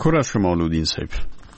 تشکر از شما لودین سیف.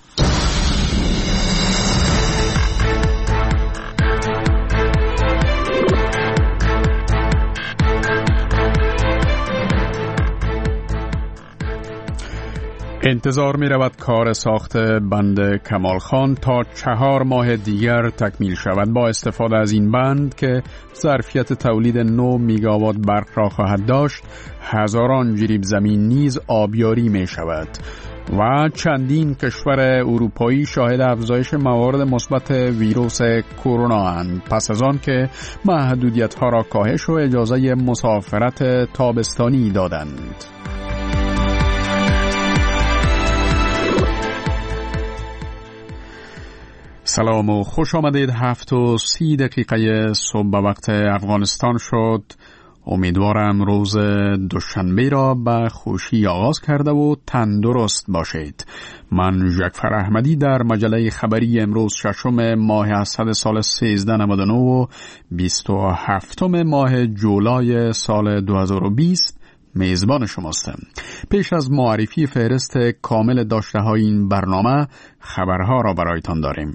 انتظار می رود کار ساخت بند کمال خان تا 4 ماه دیگر تکمیل شود. با استفاده از این بند که ظرفیت تولید 9 میگاوات برق را خواهد داشت، هزاران جریب زمین نیز آبیاری می شود و چندین کشور اروپایی شاهد افزایش موارد مثبت ویروس کرونا اند، پس از آن که محدودیت‌ها را کاهش و اجازه مسافرت تابستانی دادند. سلام و خوش آمدید. 7:30 صبح به وقت افغانستان شد. امیدوارم روز دوشنبه را به خوشی آغاز کرده و تندرست باشید. من جعفر احمدی در مجله خبری امروز 6 ماه اسد سال 1399 و 27 ماه جولای سال 2020 میزبان شماستم. پیش از معرفی فهرست کامل داشته های این برنامه، خبرها را برایتان داریم.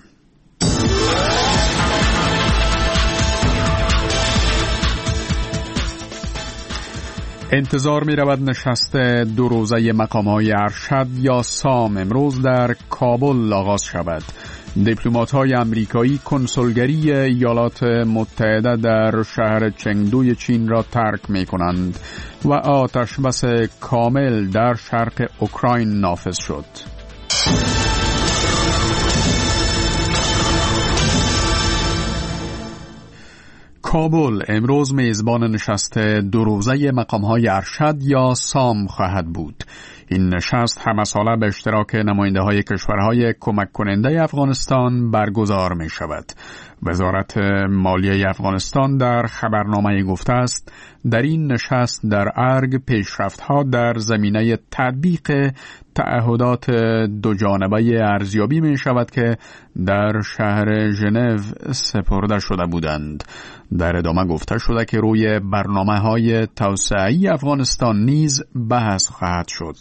انتظار می رود نشست 2 روزه مقام‌های ارشد یا سام امروز در کابل آغاز شود. دیپلمات‌های آمریکایی کنسولگری ایالات متحده در شهر چنگدوی چین را ترک می کنند و آتشبس کامل در شرق اوکراین نافذ شد. کابل امروز میزبان نشست 2 روزه مقام‌های ارشد یا سام خواهد بود. این نشست همساله به اشتراک نماینده‌های کشورهای کمک کننده افغانستان برگزار می شود. وزارت مالیه افغانستان در خبرنامه گفته است در این نشست در ارگ پیشرفت‌ها در زمینه تطبیق تعهدات دو جانبه ارزیابی می شود که در شهر ژنو سپرده شده بودند. در ادامه گفته شده که روی برنامه‌های توسعه‌ای افغانستان نیز بحث خواهد شد.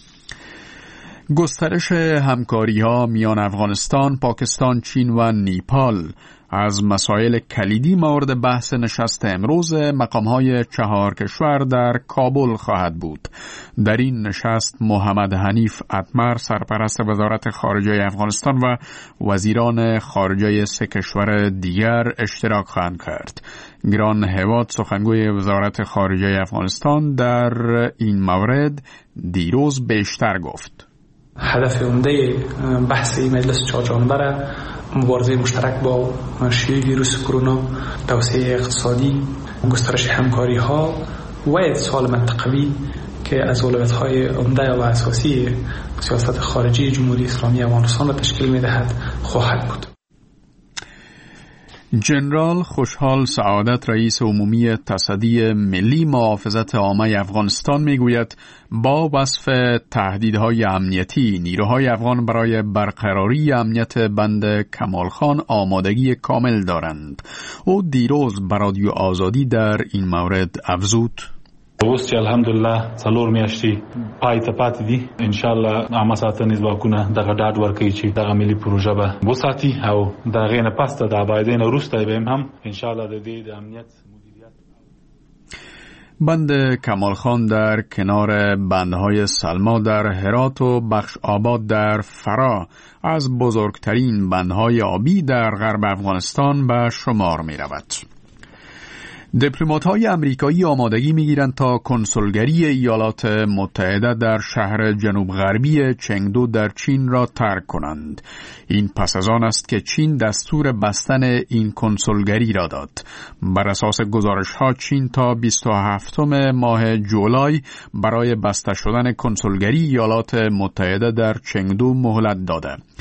گسترش همکاری‌ها میان افغانستان، پاکستان، چین و نیپال از مسائل کلیدی مورد بحث نشست امروز مقام‌های 4 کشور در کابل خواهد بود. در این نشست محمد حنیف اتمر سرپرست وزارت خارجه افغانستان و وزیران خارجه 3 کشور دیگر اشتراک خواهند کرد. گران هواد سخنگوی وزارت خارجه افغانستان در این مورد دیروز بیشتر گفت. هدف عمده بحث مجلس 4 جانبه مبارزه مشترک با شیوع ویروس کرونا، توسعه اقتصادی، گسترش همکاری ها و اتصال منطقوی که از اولویت‌های عمده و اساسی سیاست خارجی جمهوری اسلامی افغانستان را تشکیل می‌دهد خواهد بود. جنرال خوشحال سعادت رئیس عمومی تصدی ملی محافظت عامه افغانستان میگوید با وصف تهدیدهای امنیتی نیروهای افغان برای برقراری امنیت بند کمال خان آمادگی کامل دارند. او دیروز بر رادیو آزادی در این مورد افزود: اوس چې الحمدلله 4 میاشتې پای ته پاتې دي، ان شاء الله عامه ساتنې ځواکونه دغه ډاډ ورکوي چې دغه ملي پروژه به وساتي او د هغې نه پسته د آبادۍ نه وروسته به هم ان شاء الله د دې د امنیت مدیریت. بند کمال خان در کنار بندهای سلما در هرات و بخش آباد در فرا از بزرگترین بندهای آبی در غرب افغانستان به شمار می رود. دیپلمات‌های آمریکایی آمادگی می‌گیرند تا کنسولگری ایالات متحده در شهر جنوب غربی چنگدو در چین را ترک کنند. این پس از آن است که چین دستور بستن این کنسولگری را داد. بر اساس گزارش‌ها چین تا 27 ماه جولای برای بسته شدن کنسولگری ایالات متحده در چنگدو مهلت داده.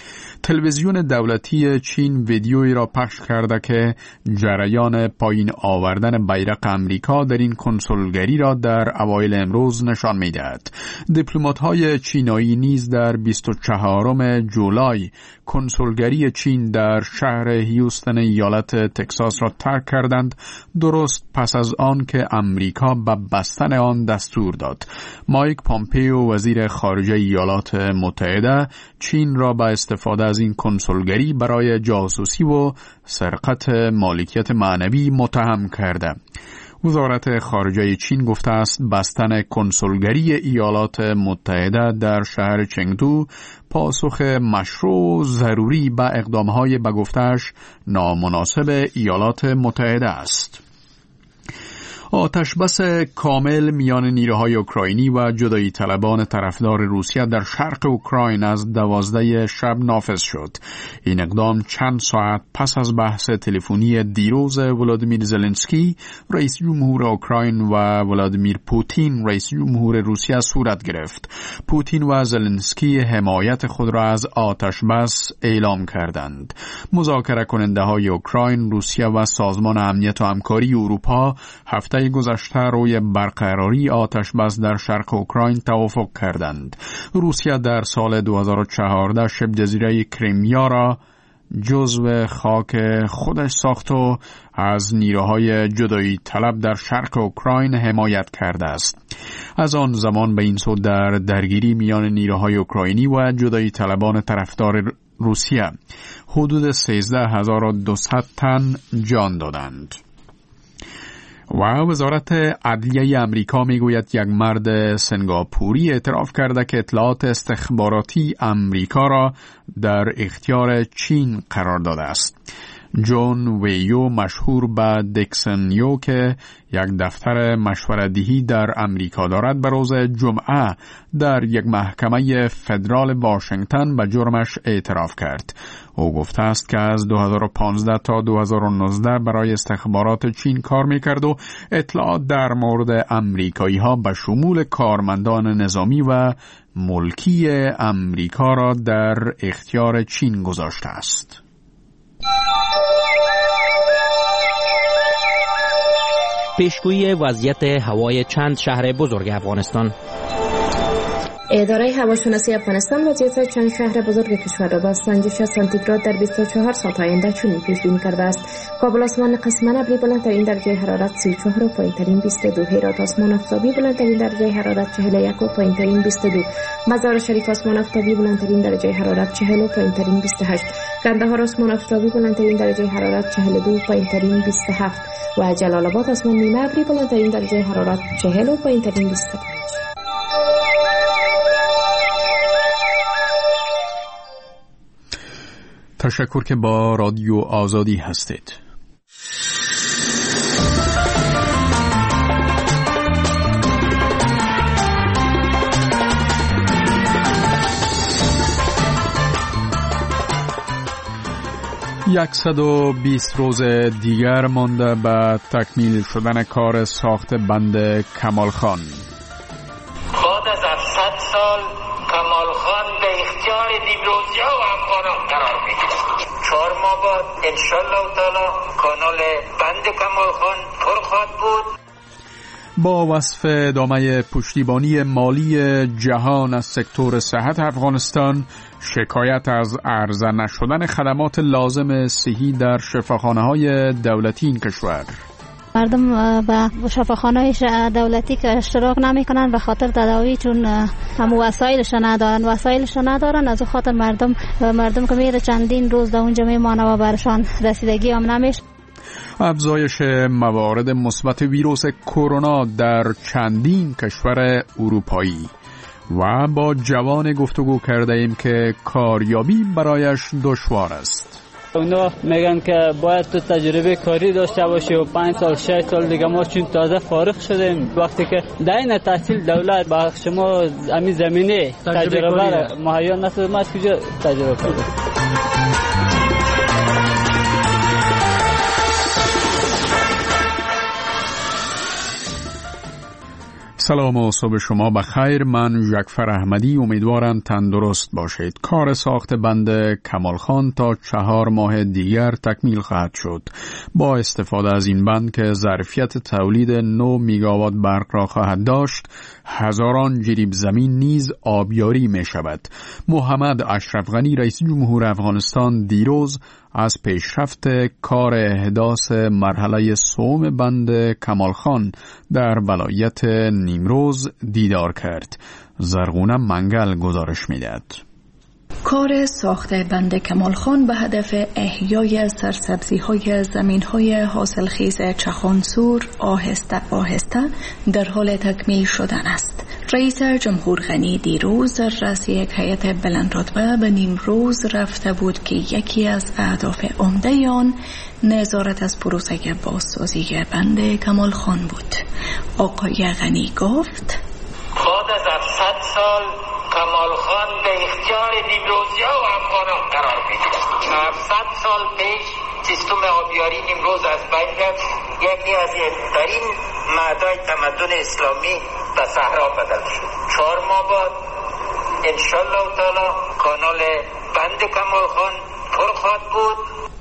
تلویزیون دولتی چین ویدیویی را پخش کرده که جریان پایین آوردن بیرق امریکا در این کنسولگری را در اوایل امروز نشان می‌دهد. دیپلمات‌های چینایی نیز در 24 جولای کنسولگری چین در شهر هیوستن ایالت تگزاس را ترک کردند، درست پس از آن که امریکا به بستن آن دستور داد. مایک پامپیو وزیر خارجه ایالات متحده چین را به استفاده از این کنسولگری برای جاسوسی و سرقت مالکیت معنوی متهم کرده. وزارت خارجه چین گفته است بستن کنسولگری ایالات متحده در شهر چنگدو پاسخ مشروع ضروری به اقدامهای به گفته‌اش نامناسب ایالات متحده است. آتشبس کامل میان نیروهای اوکراینی و جدایی طلبان طرفدار روسیه در شرق اوکراین از 12 شب نافذ شد. این اقدام چند ساعت پس از بحث تلفنی دیروز ولادیمیر زلنسکی رئیس جمهور اوکراین و ولادیمیر پوتین رئیس جمهور روسیه صورت گرفت. پوتین و زلنسکی حمایت خود را از آتشبس اعلام کردند. مذاکره کننده های اوکراین، روسیه و سازمان امنیت و همکاری اروپا هفته گذشته روی برقراری آتشبس در شرق اوکراین توافق کردند. روسیه در سال 2014 شبه جزیره کریمیا را جزو خاک خودش ساخت و از نیروهای جدایی طلب در شرق اوکراین حمایت کرده است. از آن زمان به این سو در درگیری میان نیروهای اوکراینی و جدایی طلبان طرفدار روسیه حدود 13200 تن جان دادند. و وزارت عدلیه امریکا میگوید یک مرد سنگاپوری اعتراف کرده که اطلاعات استخباراتی امریکا را در اختیار چین قرار داده است. جون ویو مشهور به دیکسنیو که یک دفتر مشوره‌دهی در امریکا دارد به روز جمعه در یک محکمه فدرال واشنگتن به جرمش اعتراف کرد. او گفته است که از 2015 تا 2019 برای استخبارات چین کار میکرد و اطلاعات در مورد امریکایی ها به شمول کارمندان نظامی و ملکی امریکا را در اختیار چین گذاشته است. پیشگویی وضعیت هوای چند شهر بزرگ افغانستان. اداره هواشناسی افغانستان وضعیت چند شهر بزرگ کشور را با سنجش سانتیگراد در 24 ساعت آینده چنین پیش بینی کرده است: کابل آسمان قسماً ابری بلندترین درجه حرارت 34 و پایین‌ترین 22، هرات آسمان آفتابی بلندترین درجه حرارت 41 و پایین‌ترین 22، مزار شریف آسمان آفتابی بلندترین درجه حرارت 40 و پایین‌ترین 28، قندهار آسمان آفتابی بلندترین درجه حرارت 42 و پایین‌ترین 27 و جلال آباد آسمان نیمه ابری بلندترین درجه حرارت 40 و پایین‌ترین 25. تشکر که با رادیو آزادی هستید. یکصد و 20 روز دیگر مانده به تکمیل شدن کار ساخت بند کمال خان. بعد از 700 سال کمال خان به اختیار نیمروزی‌ها و افغانان قرار میگیره. 4 ماه بعد انشالله تعالی کانال بند کمال خان پر خواهد بود. با وصف ادامه پشتیبانی مالی جهان از سکتور صحت افغانستان، شکایت از عرضه نشدن خدمات لازم صحی در شفاخانه‌های دولتی این کشور. مردم به شفاخانه‌های دولتی که اشتراک نمی‌کنن به خاطر تداوی، چون هم وسایلش ندارن. از خاطر مردم که میره چندین روز در اونجا میمونه و برشان رسیدگی هم نمیشه. افزایش موارد مثبت ویروس کرونا در چندین کشور اروپایی. و با جوان گفتگو کرده ایم که کاریابی برایش دشوار است. اونا میگن که باید تو تجربه کاری داشته باشی و 5 سال 6 سال دیگه ما چون تازه فارغ شدیم، وقتی که در این تحصیل دولت با شما همین زمینه تجربه مهیا نشده، ما از کجا تجربه کنیم؟ سلام و صبح شما بخیر. من جعفر احمدی، امیدوارم تندرست باشید. کار ساخت بند کمالخان تا 4 ماه دیگر تکمیل خواهد شد. با استفاده از این بند که ظرفیت تولید 9 میگاوات برق را خواهد داشت، هزاران جریب زمین نیز آبیاری می شود. محمد اشرف غنی رئیس جمهور افغانستان دیروز از پیشرفت کار احداث مرحله سوم بند کمالخان در ولایت نیمروز دیدار کرد. زرغونه منگل گزارش می‌دهد. کار ساخت بند کمالخان به هدف احیای سرسبزی‌های زمین‌های حاصلخیز چخانسور آهسته آهسته در حال تکمیل شدن است. رئیس جمهور غنی دیروز در رأس یک هیئت بلندرتبه به نیمروز رفته بود که یکی از اهداف عمده آن نظارت از پروسه بازسازی بند کمالخان بود. آقای غنی گفت: بعد از 100 سال کمالخان به اختیار نیمروزی‌ها و افغانان قرار می‌گیرد. 700 سال پیش سیستم آبیاری نیمروز از بین رفت. یکی از بهترین معدای تمدن اسلامی به صحرا بدل شد. 4 ماه بعد انشالله تعالی کانال بند کمالخان پر خواهد بود.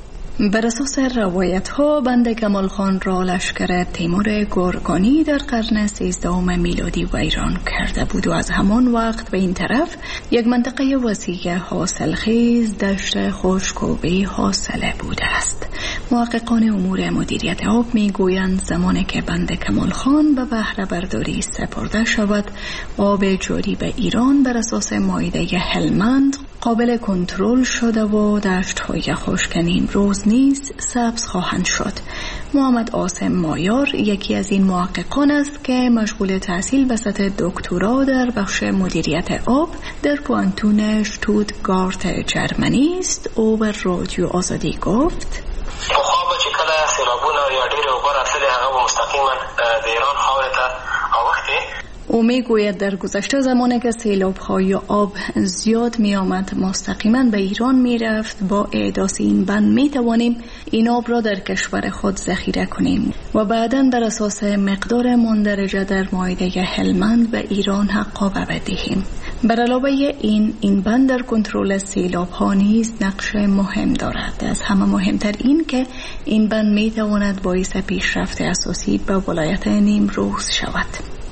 بر اساس روایت ها بند کمالخان را لشکر تیمور گورکانی در قرن 13 میلادی ویران کرده بود و از همان وقت به این طرف یک منطقه وسیع حاصلخیز دشت خشک و بی حاصله بوده است. محققان امور مدیریت آب می گویند زمانی که بند کمالخان به بهره برداری سپرده شود، آب جاری به ایران بر اساس مائده هلمند قابل کنترل شده و دشت‌های خشک نیمروز نیز سبز خواهند شد. محمد عاصم مایار یکی از این محققان است که مشغول تحصیل به سطح دکترا در بخش مدیریت آب در پوانتون شتوتگارت جرمنی است. او بر رادیو آزادی گفت: پخوا چې کله سیلابونه یا ډېرې اوبه راتللې هغه مستقیما د ایران خاورې ته اوښتې. او می گوید در گذشته زمانی که سیلاب‌های آب زیاد می آمد مستقیما به ایران می رفت، با احداث این بند می توانیم این آب را در کشور خود ذخیره کنیم و بعداً بر اساس مقدار مندرجه در مائده هلمند به ایران حقابه بدهیم. بر علاوه این بند در کنترل سیلاب‌ها نیز نقش مهم دارد. از همه مهمتر این که این بند می تواند باعث پیشرفت اساسی به ولایت نیمروز شود.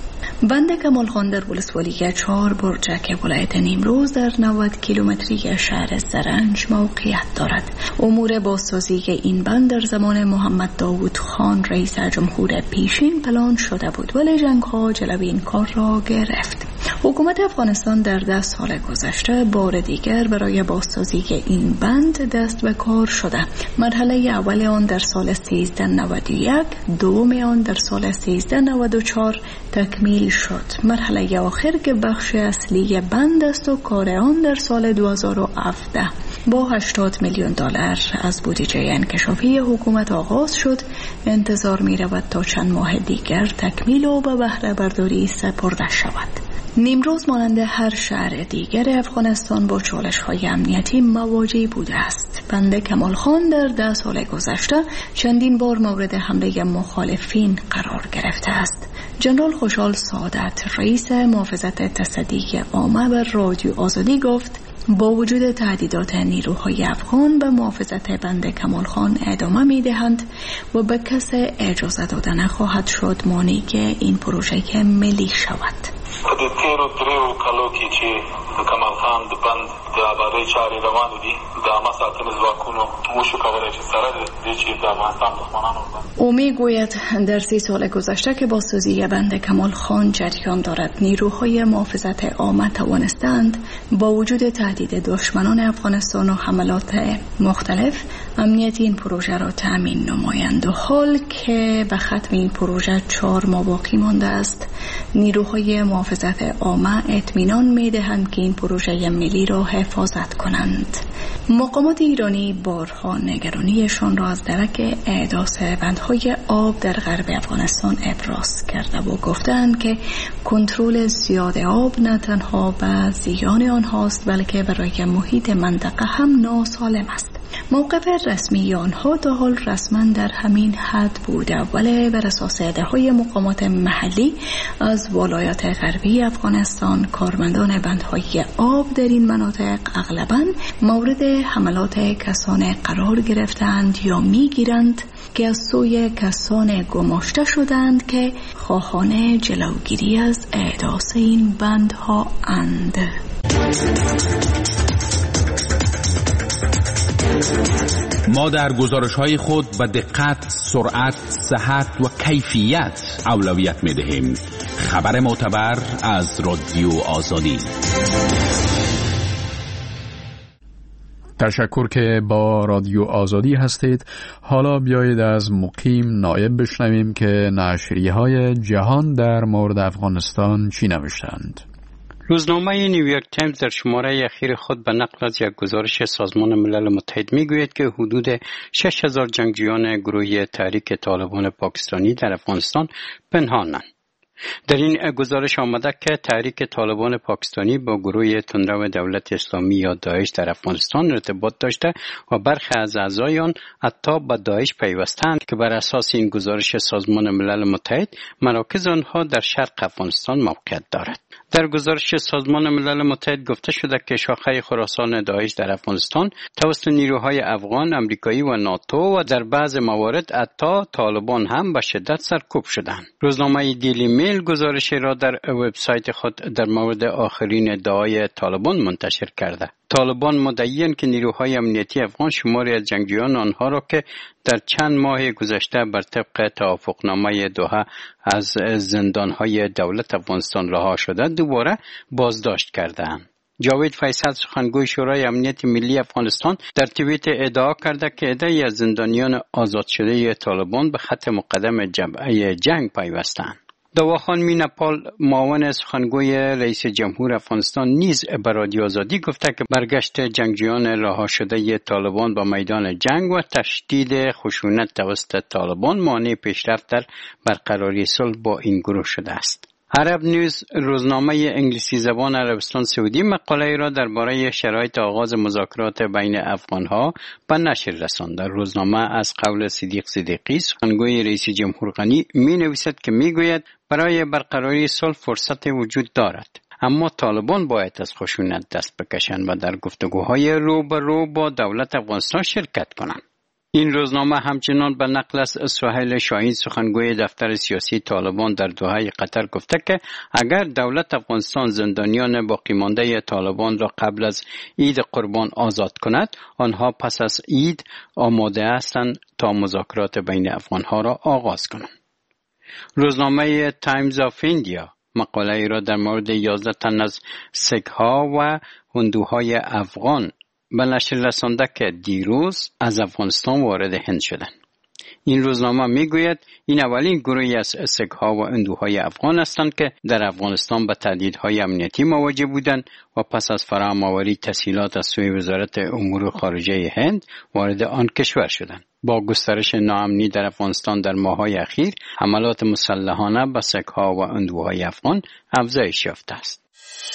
بند کمالخان در ولسوالی 4 برجک ولایت نیمروز در 90 کیلومتری شهر زرنج موقعیت دارد. امور بازسازی این بند در زمان محمد داوود خان رئیس جمهور پیشین پلان شده بود، ولی جنگ‌ها جلوی این کار را گرفت. حکومت افغانستان در 10 سال گذشته بار دیگر برای بازسازی این بند دست به کار شده. مرحله اول آن در سال 1391، دوم آن در سال 1394 تکمیل شد. مرحله آخر که بخش اصلی بند است و کار آن در سال 2017 با 80 میلیون دلار از بودجه انکشافی حکومت آغاز شد. انتظار می رود تا چند ماه دیگر تکمیل و به بهره برداری سپرده شود. نیمروز مانند هر شهر دیگر افغانستان با چالش‌های امنیتی مواجه بوده است. بند کمالخان در 10 سال گذشته چندین بار مورد حمله مخالفین قرار گرفته است. جنرال خوشحال سعادت رئیس محافظت تصدی عامه بر رادیو آزادی گفت: با وجود تهدیدات نیروهای افغان به محافظت بند کمالخان ادامه می‌دهند و به کس اجازه داده نخواهد شد مانعی که این پروژه ملی شود. په دې تیرو 3 کالو کې چې د کمال خان د بند د آبادۍ چارې روانې دي، د عامه ساتنې ځواکونو وشو کولی چې سره د دې چې د افغانستان دښمنانو او میگوید در 30 سال گذشته که بازسازی بند کمال خان جریان دارد، نیروهای محافظت عامه توانستند با وجود تهدید دشمنان افغانستان و حملات مختلف امنیت این پروژه را تأمین نمایند. و حال که به ختم این پروژه 4 ماه باقی مانده است، نیروهای محافظت عامه اطمینان می‌دهند که این پروژه ملی را حفاظت کنند. مقامات ایرانی بارها نگرانیشان را از درک احداث بندهای آب در غرب افغانستان ابراز کرده و گفتند که کنترل زیاد آب نه تنها به زیان آنهاست بلکه برای محیط منطقه هم ناسالم است. موقف رسمی آنها تا حال رسما در همین حد بوده، ولی بر اساس ادعاهای مقامات محلی از ولایات غربی افغانستان، کارمندان بندهای آب در این مناطق اغلباً مورد حملات کسان قرار گرفتند یا میگیرند که از سوی کسان گماشته شدند که خواهان جلوگیری از احداث این بندها اند. ما در گزارش‌های خود به دقت، سرعت، صحت و کیفیت اولویت می‌دهیم. خبر معتبر از رادیو آزادی. تشکر که با رادیو آزادی هستید. حالا بیایید از مقیم نایب بشنویم که نشریه‌های جهان در مورد افغانستان چی نوشتند. روزنامه نیویورک تایمز در شماره اخیر خود به نقل از یک گزارش سازمان ملل متحد میگوید که حدود 6000 جنگجویان گروه تحریک طالبان پاکستانی در افغانستان پنهانند. در این گزارش آمده که تحریک طالبان پاکستانی با گروه تندرو دولت اسلامی یا داعش در افغانستان ارتباط داشته و برخی از اعضای آن حتی به داعش پیوستند که بر اساس این گزارش سازمان ملل متحد مراکز آنها در شرق افغانستان موقعیت دارد. در گزارش سازمان ملل متحد گفته شده که شاخه خراسان داعش در افغانستان توسط نیروهای افغان، امریکایی و ناتو و در بعض موارد حتی طالبان هم به شدت سرکوب شدند. روزنامه دیلی میل گزارشی را در وبسایت خود در مورد آخرین ادعای طالبان منتشر کرده. طالبان مدعی‌اند که نیروهای امنیتی افغان شماری از جنگجویان آنها را که در چند ماه گذشته بر طبق توافقنامه دوحه از زندانهای دولت افغانستان رها شده دوباره بازداشت کرده‌اند. جاوید فیصل سخنگوی شورای امنیت ملی افغانستان در توییت ادعا کرده که عده‌ای از زندانیان آزاد شده طالبان به خط مقدم جبهه جنگ پیوستند. دواخان مینپال معاون سخنگوی رئیس جمهور افغانستان نیز به رادیو آزادی گفته که برگشت جنگجویان رها شده طالبان به میدان جنگ و تشدید خشونت توسط طالبان مانع پیشرفت در برقراری صلح با این گروه شده است. عرب نیوز روزنامه انگلیسی زبان عربستان سعودی مقاله را درباره شرایط آغاز مذاکرات بین افغانها به نشر رساند. در روزنامه از قول صدیق صدیقی سخنگوی رئیس جمهور غنی می-نویسد که میگوید برای برقراری صلح فرصت وجود دارد، اما طالبان باید از خشونت دست بکشند و در گفتگوهای رو به رو با دولت افغانستان شرکت کنند. این روزنامه همچنان به نقل از سهیل شاهین سخنگوی دفتر سیاسی طالبان در دوحه قطر گفته که اگر دولت افغانستان زندانیان باقی مانده طالبان را قبل از عید قربان آزاد کند، آنها پس از عید آماده هستند تا مذاکرات بین افغانها را آغاز کنند. روزنامه تایمز آف ایندیا مقاله را در مورد 11 تن از سک‌ها و هندوهای افغان به نشر رسانده که دیروز از افغانستان وارد هند شدند. این روزنامه میگوید این اولین گروهی از سک‌ها و هندوهای افغان هستند که در افغانستان به تهدیدهای امنیتی مواجه بودند و پس از فراهم‌آوری تسهیلات از سوی وزارت امور خارجه هند وارد آن کشور شدند. با گسترش ناامنی در افغانستان در ماه‌های اخیر، حملات مسلحانه به سک‌ها و هندوهای افغان افزایش یافته است.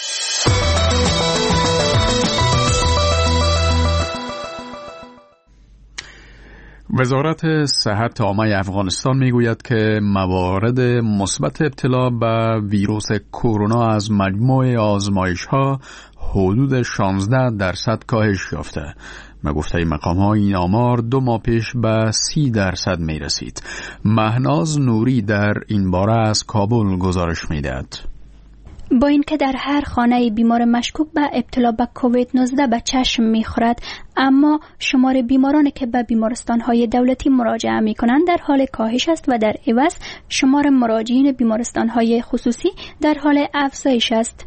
وزارت صحت عامه افغانستان میگوید که موارد مثبت ابتلا به ویروس کرونا از مجموع آزمایش‌ها حدود 16% کاهش یافته. به گفته مقام‌ها این آمار 2 ماه پیش به 30% میرسید. مهناز نوری در این باره از کابل گزارش میدهد. با اینکه در هر خانه بیمار مشکوک به ابتلا به کووید 19 به چشم می‌خورد، اما شمار بیمارانی که به بیمارستان‌های دولتی مراجعه می‌کنند در حال کاهش است و در عوض شمار مراجعین بیمارستان‌های خصوصی در حال افزایش است.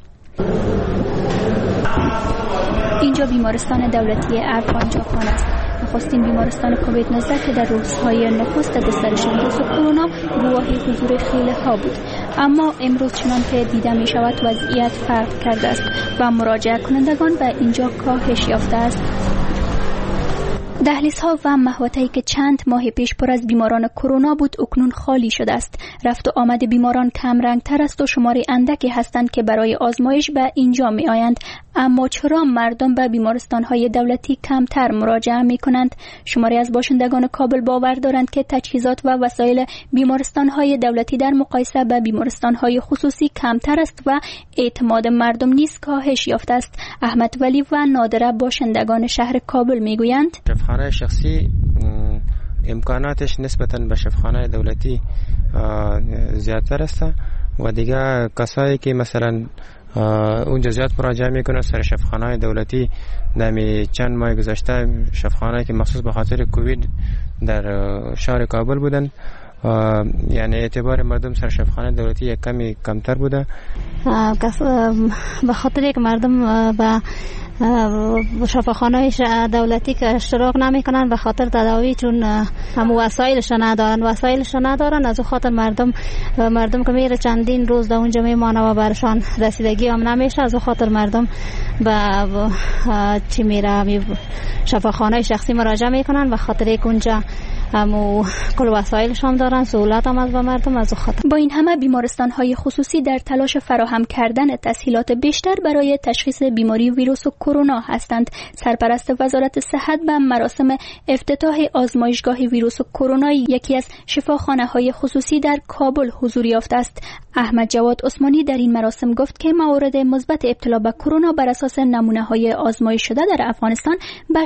اینجا بیمارستان دولتی افغان جاپان است. نخستین بیمارستان کووید 19 که در روزهای نخست گسترش ویروس کرونا گواهی حضور خیلی ها بود، اما امروز چنان که دیده می شود وضعیت فرق کرده است و مراجعه کنندگان به اینجا کاهش یافته است. دهلیزها و محوطه‌ای که چند ماه پیش پر از بیماران کرونا بود اکنون خالی شده است. رفت و آمد بیماران کم رنگتر است و شمار اندکی هستند که برای آزمایش به اینجا می آیند. اما چرا مردم به بیمارستان‌های دولتی کمتر مراجعه می‌کنند؟ شماری از باشندگان کابل باور دارند که تجهیزات و وسایل بیمارستان‌های دولتی در مقایسه با بیمارستان‌های خصوصی کمتر است و اعتماد مردم نیز کاهش یافته است. احمد ولی و نادره باشندگان شهر کابل می‌گویند شفاخانه شخصی امکاناتش نسبتاً به شفاخانه دولتی زیادتر است و دیگه کسایی که مثلا اونجا زیاد مراجعه میکنه سر شفاخانه دولتی در چند ماه گذشته شفاخانه که مخصوص به خاطر کووید در شهر کابل بودن یعنی اعتبار مردم سر شفاخانه دولتی یک کمی کمتر بوده به خاطر یک مردم به شفاخانه دولتی که اشتراک نمی کنن به خاطر تداوی چون هم وسایلش ندارن از خاطر مردم که میره چندین روز در اونجا میمانه و برشان رسیدگی هم نمیشه از خاطر مردم به چی میره شفاخانه شخصی مراجعه میکنن به خاطر یک اونجا همو کل وسایلش هم دارن سهولت هم از مردم از خاطر. با این همه بیمارستان‌های خصوصی در تلاش فراهم کردن تسهیلات بیشتر برای تشخیص بیماری ویروس کرونا هستند. سرپرست وزارت صحت به مراسم افتتاح آزمایشگاه ویروس کرونا یکی از شفاخانه‌های خصوصی در کابل حضور یافته است. احمد جواد عثمانی در این مراسم گفت که موارد مثبت ابتلا به کرونا بر اساس نمونه‌های آزمایش شده در افغانستان به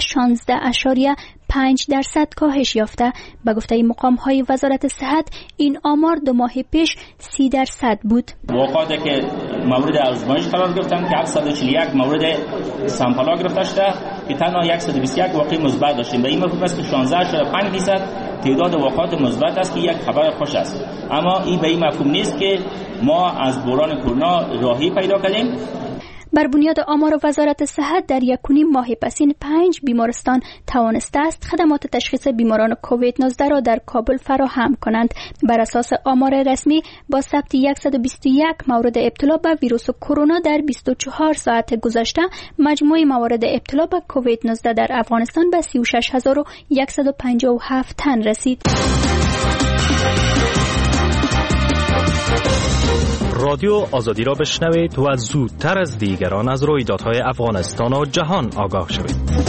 16.5% کاهش یافته. به گفته مقام‌های وزارت صحت این آمار 2 ماه پیش 30% بود. واقعاتی که مورد آزمایش قرار گرفتن که 141 مورد سامپل گرفته شده که تنها 121 واقع مثبت داشتیم. به این مفهوم است که 16.5% تعداد واقعات مثبت است که یک خبر خوش است. اما این به این مفهوم نیست که ما از بحران کرونا راهی پیدا کردیم. بر بنیاد آمار وزارت صحت در 1.5 ماه پسین 5 بیمارستان توانسته است خدمات تشخیص بیماران کووید 19 را در کابل فراهم کنند. بر اساس آمار رسمی با ثبت 121 مورد ابتلا به ویروس کرونا در 24 ساعت گذشته مجموع موارد ابتلا به کووید 19 در افغانستان به 36157 تن رسید. رادیو آزادی را بشنوید و زودتر از دیگران از رویدادهای افغانستان و جهان آگاه شوید.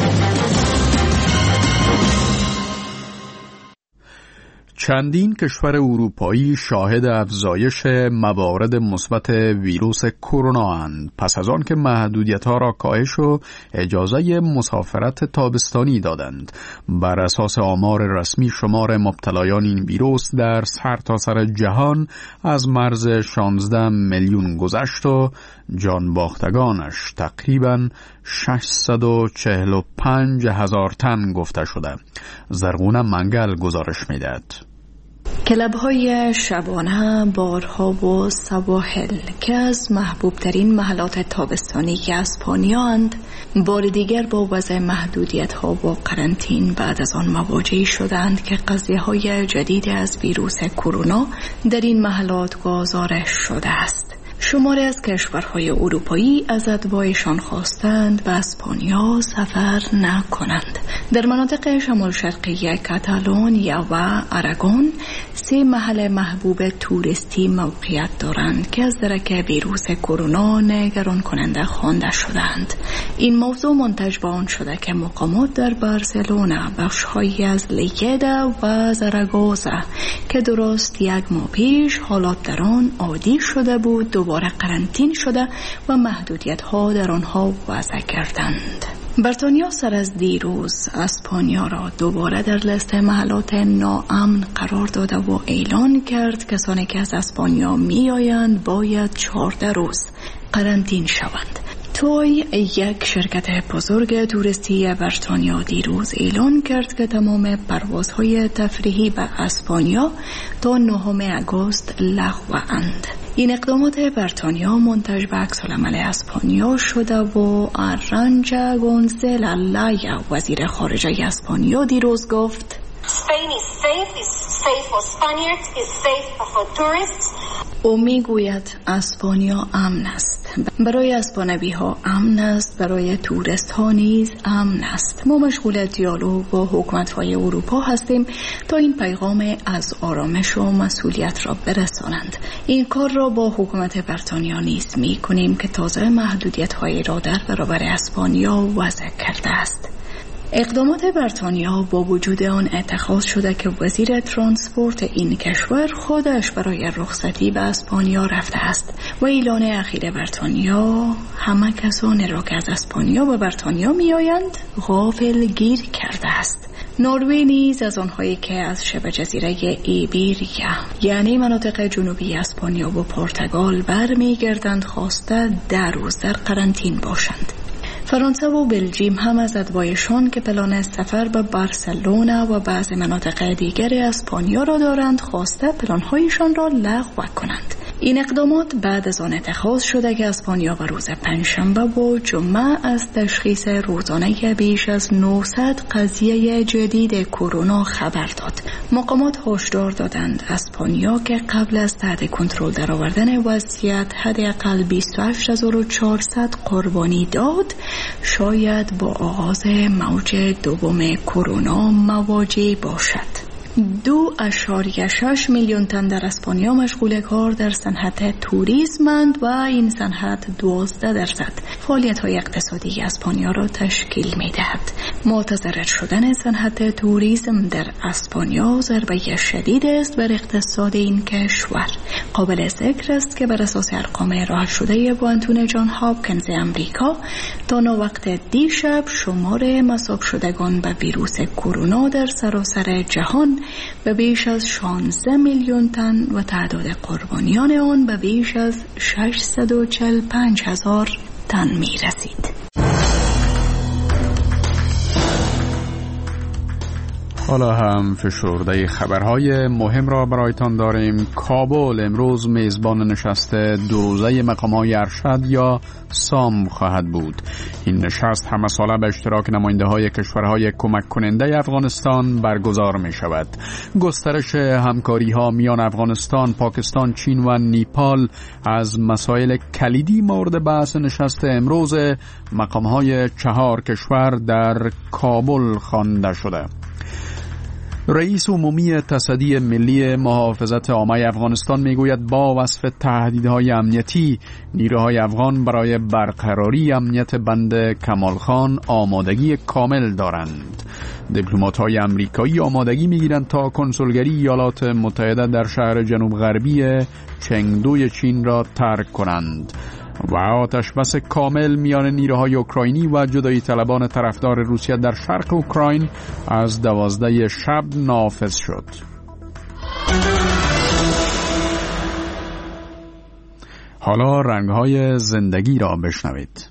چندین کشور اروپایی شاهد افزایش موارد مثبت ویروس کرونا اند پس از آن که محدودیت‌ها را کاهش و اجازه مسافرت تابستانی دادند. بر اساس آمار رسمی شمار مبتلایان این ویروس در سرتاسر جهان از مرز 16 میلیون گذشت و جان باختگانش تقریباً 645,000 تن گفته شده. زرغونه منگل گزارش می‌دهد. کلب‌های شبانه، بارها و سواحل که از محبوب‌ترین محلات تابستانی اسپانیاند، بار دیگر با وضع محدودیت‌ها و قرنطین بعد از آن مواجه شدند که قضیه‌های جدید از ویروس کرونا در این محلات گزارش شده است. شماری از کشورهای اروپایی از اتباعشان خواستند به اسپانیا سفر نکنند. در مناطق شمال شرقی کاتالونیا و آراگون 3 محل محبوب توریستی موقعیت دارند که از درک ویروس کرونا نگران کننده خوانده شدند. این موضوع منتج به آن شده که مقامات در بارسلونا، بخش‌هایی از لیگدا و زاراگوزا که درست 1 ماه پیش حالات در آن عادی شده بود دوباره قرنطین شده و محدودیت‌ها در آنها وضع کردند. بریتانیا سر از دیروز اسپانیا را دوباره در لیست محلات ناامن قرار داده و اعلان کرد کسانی که از اسپانیا می آیند باید 14 روز قرنطین شوند. توی یک شرکت بزرگ توریستی بریتانیا دیروز اعلان کرد که تمام پروازهای تفریحی به اسپانیا تا 9 آگوست لغو اند. این اقدامات بریتانیا منتج به عکس‌العمل اسپانیا شده و آرانجا گونزالز لایا وزیر خارجه اسپانیا دیروز گفت Spain is safe for Spaniards, is safe for tourists. او میگوید اسپانیا امن است، برای اسپانوی ها امن است، برای توریست ها نیز امن است. ما مشغول دیالوگ با حکومت های اروپا هستیم تا این پیغام از آرامش و مسئولیت را برسانند. این کار را با حکومت بریتانیا نیز می کنیم که تازه محدودیت های را در برابر اسپانیا وضع کرده است. اقدامات بریتانیا با وجود آن اتخاذ شده که وزیر ترانسپورت این کشور خودش برای رخصتی به اسپانیا رفته است و اعلان اخیر بریتانیا همه کسانی را که از اسپانیا به بریتانیا می آیند غافل گیر کرده است. نروژ نیز از آنهایی که از شبه جزیره ایبیریا یعنی مناطق جنوبی اسپانیا و پرتغال برمیگردند خواسته 10 روز در قرنطینه باشند. فرانسه و بلژیم هم از ادوایشان که پلان سفر به بارسلونا و بعضی مناطق دیگر اسپانیا را دارند خواسته پلانهایشان را لغو کنند. این اقدامات بعد از آن اتخاذ شده که اسپانیا به روز پنجشنبه و جمعه از تشخیص روزانه بیش از 900 قضیه جدید کرونا خبر داد. مقامات هشدار دادند اسپانیا که قبل از تحت کنترل درآوردن وضعیت حداقل 28400 قربانی داد، شاید با آغاز موج دوم کرونا مواجه باشد. 2.6 میلیون تن در اسپانیا مشغول کار در صنعت توریسمند و این صنعت 12% فعالیت‌های اقتصادی اسپانیا را تشکیل می‌دهد. متضرر شدن صنعت توریسم در اسپانیا ضربه شدید است بر اقتصاد این کشور. قابل ذکر است که بر اساس ارقام ارائه شده بانتون جان هاپکینز امریکا تا وقت دیشب شمار مصاب شدگان به ویروس کرونا در سراسر جهان به بیش از 16 میلیون تن و تعداد قربانیان آن به بیش از 645,000 تن می رسید. حالا هم فشرده خبرهای مهم را برایتان داریم. کابل امروز میزبان نشست 2 روزه مقام‌های ارشد یا سام خواهد بود. این نشست همه ساله به اشتراک نماینده‌های کشورهای کمک کننده افغانستان برگزار می شود. گسترش همکاری‌ها میان افغانستان، پاکستان، چین و نیپال از مسائل کلیدی مورد بحث نشست امروز مقام‌های 4 کشور در کابل خوانده شده. رئیس عمومی تصدی ملی محافظت عامه افغانستان میگوید با وصف تهدیدهای امنیتی نیروهای افغان برای برقراری امنیت بند کمالخان آمادگی کامل دارند. دیپلمات‌های آمریکایی آمادگی میگیرند تا کنسولگری ایالات متحده در شهر جنوب غربی چنگدوی چین را ترک کنند و آتش بس کامل میان نیروهای اوکراینی و جدایی طلبان طرفدار روسیه در شرق اوکراین از 12 شب نافذ شد. حالا رنگ‌های زندگی را بشنوید.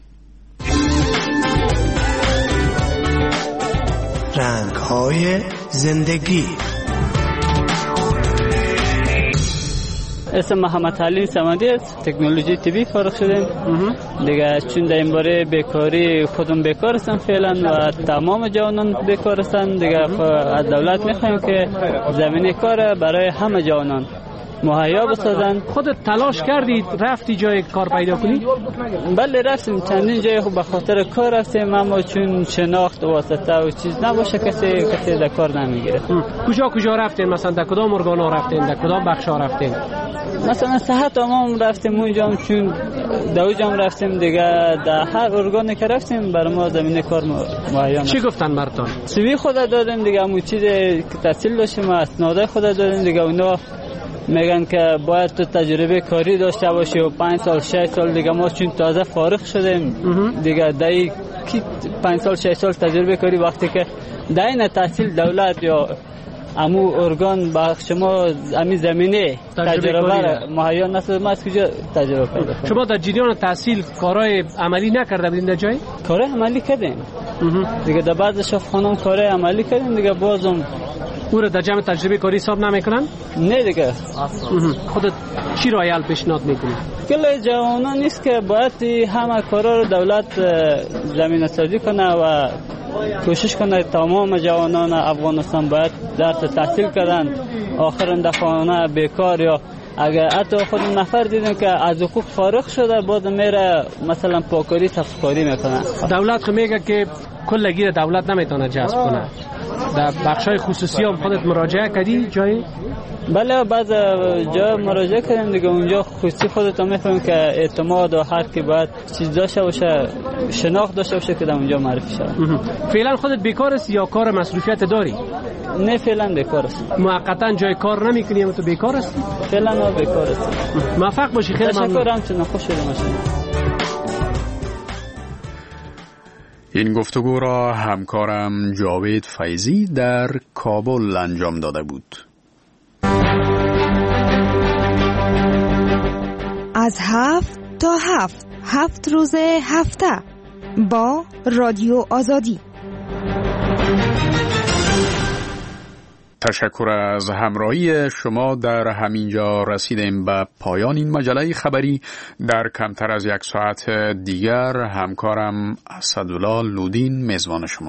رنگ‌های زندگی. اسم محمد علی صمدی است. تکنولوژی تیوی فارغ شدیم دیگه، چون در این باره بیکاری خودم بیکار هستم فعلا و تمام جوانان بیکار هستن دیگه. از دولت میخوایم که زمینه کار برای همه جوانان مهیا بسازن. خودت تلاش کردید رفتی جای کار پیدا کنی؟ بله رفتیم چندین جای، به خاطر کار رفتیم، اما چون شناخت واسطه و چیز نباشه کسی در کار نمیگیره. کجا رفتین؟ مثلا در کدام ارگانا رفتین؟ در کدام بخشا رفتین؟ مثلا صحت عموم رفتیم اونجا، چون دوجام رفتیم دیگه. در هر ارگانی که رفتیم برای ما زمینه کار مهیا. چی گفتن مردان؟ سوی خود دادیم دیگه، همون چیزی که تحصیل داشتیم اسناد خود دادیم دیگه. اونا میگن که باید تو تجربه کاری داشته باشی و 5 سال 6 سال دیگه. ما چون تازه فارغ شدیم دیگه، دایی 5 سال 6 سال تجربه کاری وقتی که داین تحصیل دولت یا امو ارگان با شما امی زمینه تجربه مهیا نشد، ما از کجا تجربه پیدا کنیم؟ شما در جریان تحصیل کارهای عملی نکرده بودین در جای؟ کارهای عملی کردیم دیگه، در بعض شفاخانه کارهای عملی کردیم دیگه. بازم او را در جمع تجربه کاری حساب نمیکنن؟ نه دیگه. خودت چی رایل پیشنهاد میکنی؟ کل جوانان نیست که باید همه کارا رو دولت زمینه سازی کنه و کوشش کنه تمام جوانان افغانستان باید درس تحصیل کردن، آخر اندخانه بیکار یا اگر حتی خود نفر دیدیم که از حقوق فارغ شده بعد میره مثلا پاکاری صفکاری میکنه. دولت خو میگه که کلگی دولت نمیتونه جذب کنه. در بخشای خصوصی هم خودت مراجعه کردی جایی؟ بله بعض جا مراجعه کردیم دیگه، اونجا خصوصی خودت هم میفهمیم که اعتماد و هر کی باید چیز داشته باشه، شناخت داشته باشه که در اونجا معرفی شود. فعلا خودت بیکار هستی یا کار مصروفیت داری؟ نه فعلا بیکار هستم. موقتا جای کار نمیکنی اما تو بیکار هستی؟ فعلا بیکار هستم. موفق باشی، خیلی ممنون. تشکرم، چون خوش شدم. این گفتگو را همکارم جاوید فیضی در کابل انجام داده بود. از 7 تا 7 روز هفته با رادیو آزادی. تشکر از همراهی شما. در همینجا رسیدیم به پایان این مجله خبری. در کمتر از یک ساعت دیگر همکارم اسدالله لودین میزبان شما